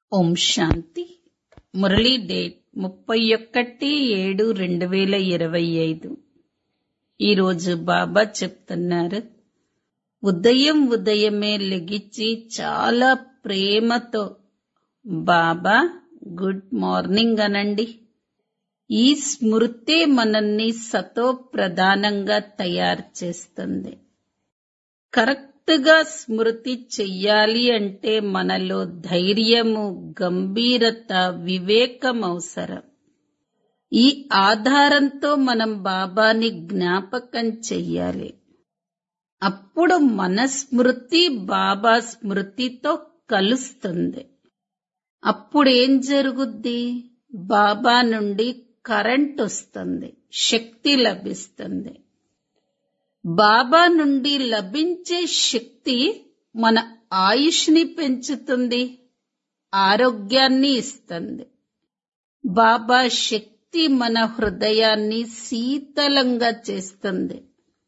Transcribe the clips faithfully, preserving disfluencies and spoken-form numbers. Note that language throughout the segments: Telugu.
ఓం శాంతి. మురళీ డేట్ ముప్పై ఒకటి ఏడు రెండు వేల ఇరవై ఐదు. ఈరోజు బాబా చెప్తున్నారు, ఉదయం ఉదయమే లెగిచి చాలా ప్రేమతో బాబా గుడ్ మార్నింగ్ అనండి. ఈ స్మృతే మనల్ని సతో ప్రధానంగా తయారు చేస్తుంది. కరెక్ట్ గా స్మృతి చెయ్యాలి అంటే మనలో ధైర్యము, గంభీరత, వివేకం అవసరం. ఈ ఆధారంతో మనం బాబాని జ్ఞాపకం చెయ్యాలి. అప్పుడు మన స్మృతి బాబా స్మృతితో కలుస్తుంది. అప్పుడేం జరుగుద్ది? బాబా నుండి కరెంట్ వస్తుంది, శక్తి లభిస్తుంది. బాబా నుండి లభించే శక్తి మన ఆయుష్ని పెంచుతుంది, ఆరోగ్యాన్ని ఇస్తుంది. బాబా శక్తి మన హృదయాన్ని శీతలంగా చేస్తుంది.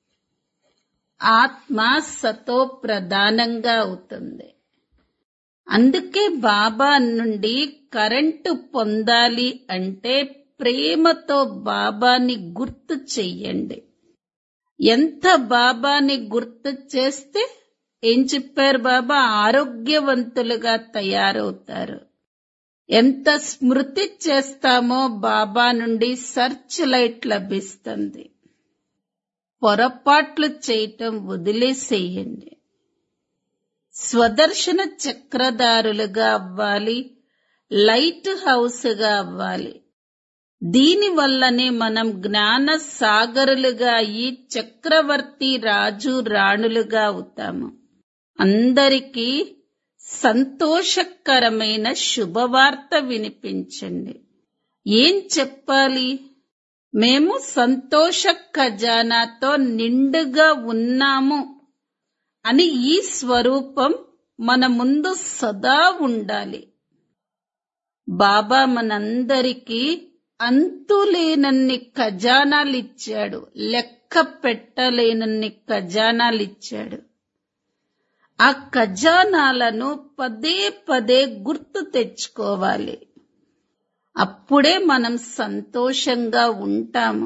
ఆత్మ సతో ప్రధానంగా అవుతుంది. అందుకే బాబా నుండి కరెంటు పొందాలి అంటే ప్రేమతో బాబాని గుర్తు చెయ్యండి. ఎంత బాబాని గుర్తు చేస్తే ఏం చెప్పారు బాబా? ఆరోగ్యవంతులుగా తయారవుతారు. ఎంత స్మృతి చేస్తామో బాబా నుండి సర్చ్ లైట్ లభిస్తుంది. పొరపాట్లు చేయటం వదిలేసేయండి. స్వదర్శన చక్రధారులుగా అవ్వాలి, లైట్ హౌస్గా అవ్వాలి. దీని వల్లనే మనం జ్ఞాన సాగరులుగా ఈ చక్రవర్తి రాజు రాణులుగా అవుతాము. అందరికీ సంతోషకరమైన శుభవార్త వినిపించండి. ఏం చెప్పాలి? మేము సంతోష ఖజానాతో నిండుగా ఉన్నాము అని ఈ స్వరూపం మన ముందు సదా ఉండాలి. బాబా మనందరికీ అంతులేనన్ని ఖజానాలిచ్చాడు, లెక్క పెట్టలేనన్ని ఖజానాలిచ్చాడు. ఆ ఖజానాలను పదే పదే గుర్తు తెచ్చుకోవాలి. అప్పుడే మనం సంతోషంగా ఉంటాము.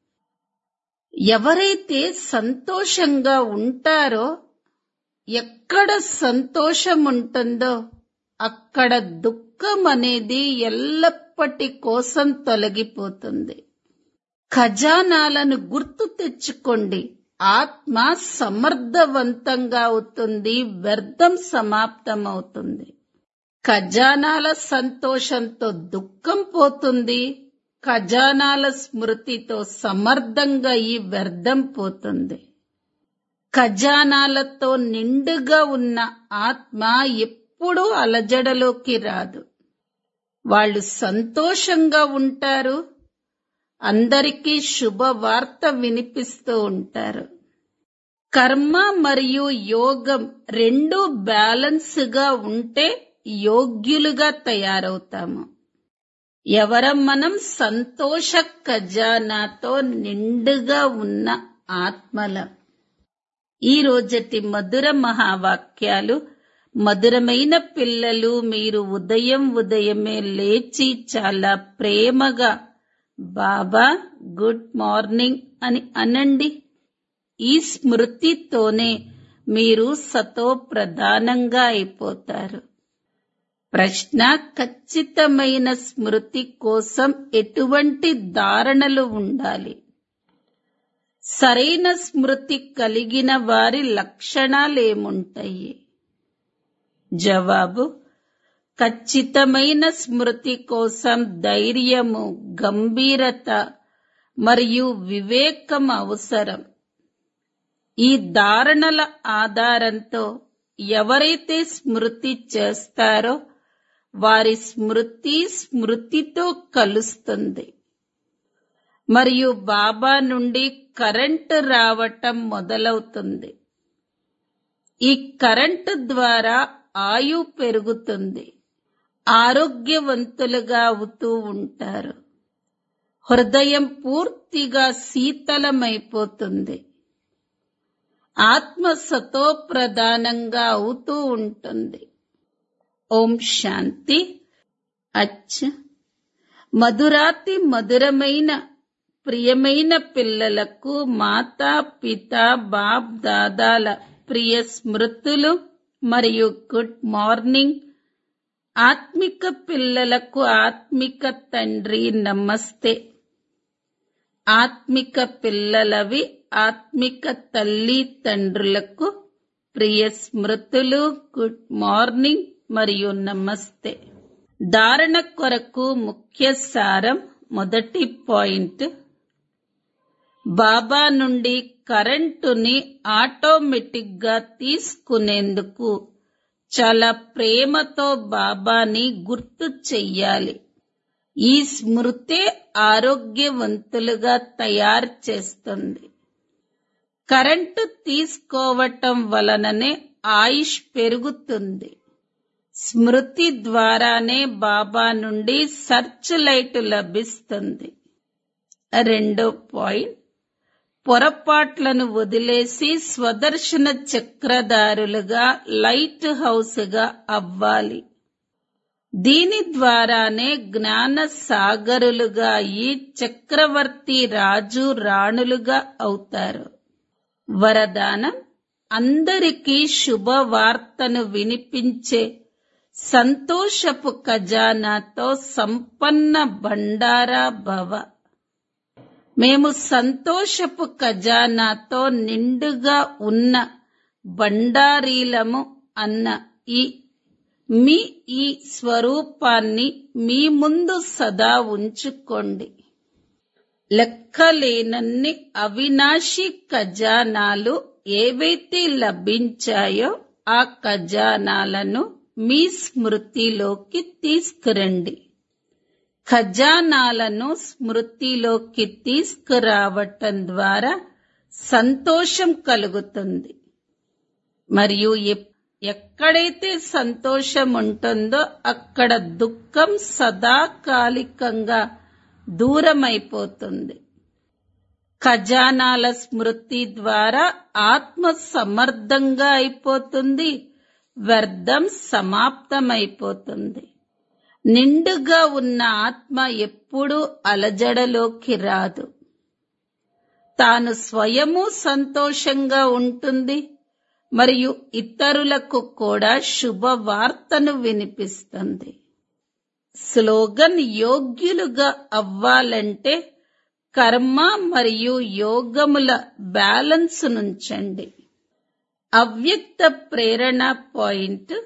ఎవరైతే సంతోషంగా ఉంటారో, ఎక్కడ సంతోషం ఉంటుందో అక్కడ దుఃఖం అనేది ఎల్లప్పటి కోసం తొలగిపోతుంది. ఖజానాలను గుర్తు తెచ్చుకోండి. ఆత్మ సమర్థవంతంగా అవుతుంది, వ్యర్థం సమాప్తమవుతుంది. ఖజానాల సంతోషంతో దుఃఖం పోతుంది, ఖజానాల స్మృతితో సమర్థంగా ఈ వ్యర్థం పోతుంది. ఖజానాలతో నిండుగా ఉన్న ఆత్మ ఎప్పుడూ అలజడలోకి రాదు. వాళ్ళు సంతోషంగా ఉంటారు, అందరికీ శుభవార్త వినిపిస్తూ ఉంటారు. కర్మ మరియు యోగం రెండూ బ్యాలెన్స్ గా ఉంటే యోగ్యులుగా తయారవుతాము. ఎవరం మనం? సంతోష ఖజానాతో నిండుగా ఉన్న ఆత్మలం. ఈ రోజటి మధుర మహావాక్యాలు. మధురమైన పిల్లలు, మీరు ఉదయం ఉదయమే లేచి చాలా ప్రేమగా బాబా గుడ్ మార్నింగ్ అని అనండి. ఈ స్మృతితోనే మీరు సతో ప్రధానంగా అయిపోతారు. ప్రశ్న: ఖచ్చితమైన స్మృతి కోసం ఎటువంటి ధారణలు ఉండాలి? సరైన స్మృతి కలిగిన వారి లక్షణాలేముంటాయి? జవాబు: ఖచ్చితమైన స్మృతి కోసం ధైర్యము, గంభీరత మరియు వివేకం అవసరం. ఈ ధారణల ఆధారంతో ఎవరైతే స్మృతి చేస్తారో వారి స్మృతి స్మృతితో కలుస్తుంది మరియు బాబా నుండి కరెంటు రావటం మొదలవుతుంది. ఈ కరెంటు ద్వారా ఆయు పెరుగుతుంది, ఆరోగ్యవంతులుగా అవుతూ ఉంటారు. హృదయం పూర్తిగా శీతలమైపోతుంది. ఆత్మ సతో ప్రధానంగా అవుతూ ఉంటుంది. ఓం శాంతి. అచ్చ, మధురాతి మధురమైన ప్రియమైన పిల్లలకు మాతా పిత బాప్ దాదాల ప్రియ స్మృతులు మరియు గుడ్ మార్నింగ్. ఆత్మిక పిల్లలకు ఆత్మిక తండ్రి నమస్తే. ఆత్మిక పిల్లలవి ఆత్మిక తల్లి తండ్రులకు ప్రియ స్మృతులు, గుడ్ మార్నింగ్ మరియు నమస్తే. ధారణ కొరకు ముఖ్య సారం. మొదటి పాయింట్, బాబా నుండి కరెంటుని ఆటోమేటిక్ గా తీసుకునేందుకు చాలా ప్రేమతో బాబాని గుర్తు చెయ్యాలి. ఈ స్మృతే ఆరోగ్యవంతులుగా తయారు చేస్తుంది. కరెంటు తీసుకోవటం వలననే ఆయుష్ పెరుగుతుంది. స్మృతి ద్వారానే బాబా నుండి సర్చ్ లైట్ లభిస్తుంది. రెండో పాయింట్, పొరపాట్లను వదిలేసి స్వదర్శన చక్రధారులుగా లైట్ హౌస్ గా అవ్వాలి. దీని ద్వారానే జ్ఞాన సాగరులుగా ఈ చక్రవర్తి రాజు రాణులుగా అవుతారు. వరదానం, అందరికీ శుభవార్తను వినిపించే సంతోషపు ఖజానాతో సంపన్న భండారా భవ. మేము సంతోషపు ఖజానాతో నిండుగా ఉన్న భండారీలము అన్న ఈ మీ ఈ స్వరూపాన్ని మీ ముందు సదా ఉంచుకోండి. లెక్కలేనన్ని అవినాశి ఖజానాలు ఏవైతే లభించాయో ఆ ఖజానాలను మీ స్మృతిలోకి తీసుకురండి. ఖజానాలను స్మృతిలోకి తీసుకురావటం ద్వారా సంతోషం కలుగుతుంది. మరియు ఎక్కడైతే సంతోషం ఉంటుందో అక్కడ దుఃఖం సదాకాలికంగా దూరమైపోతుంది. ఖజానాల స్మృతి ద్వారా ఆత్మ సమర్థంగా అయిపోతుంది, వ్యర్థం సమాప్తమైపోతుంది. నిండుగా ఉన్న ఆత్మ ఎప్పుడూ అలజడలోకి రాదు. తాను స్వయము సంతోషంగా ఉంటుంది మరియు ఇతరులకు కూడా శుభవార్తను వినిపిస్తుంది. స్లోగన్, యోగ్యులుగా అవ్వాలంటే కర్మ మరియు యోగముల బ్యాలెన్స్ నుంచండి. అవ్యక్త ప్రేరణ పాయింట్,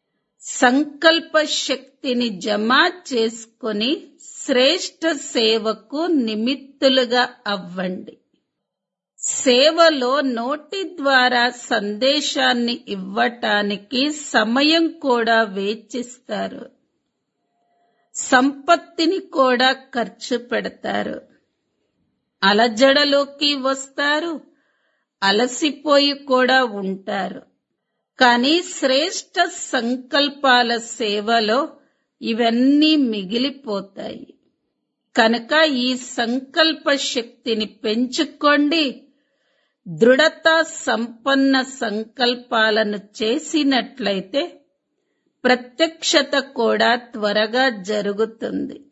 సంకల్ప శక్తిని జమ చేసుకొని శ్రేష్ఠ సేవకు నిమిత్తులుగా అవ్వండి. సేవలో నోటి ద్వారా సందేశాన్ని ఇవ్వటానికి సమయం కూడా వేచిస్తారు. సంపత్తిని కూడా ఖర్చు పెడతారు. అలజడలోకి వస్తారు, అలసిపోయి కూడా ఉంటారు. కానీ శ్రేష్ఠ సంకల్పాల సేవలో ఇవన్నీ మిగిలిపోతాయి. కనుక ఈ సంకల్ప శక్తిని పెంచుకోండి. దృఢత సంపన్న సంకల్పాలను చేసినట్లయితే ప్రత్యక్షత కూడా త్వరగా జరుగుతుంది.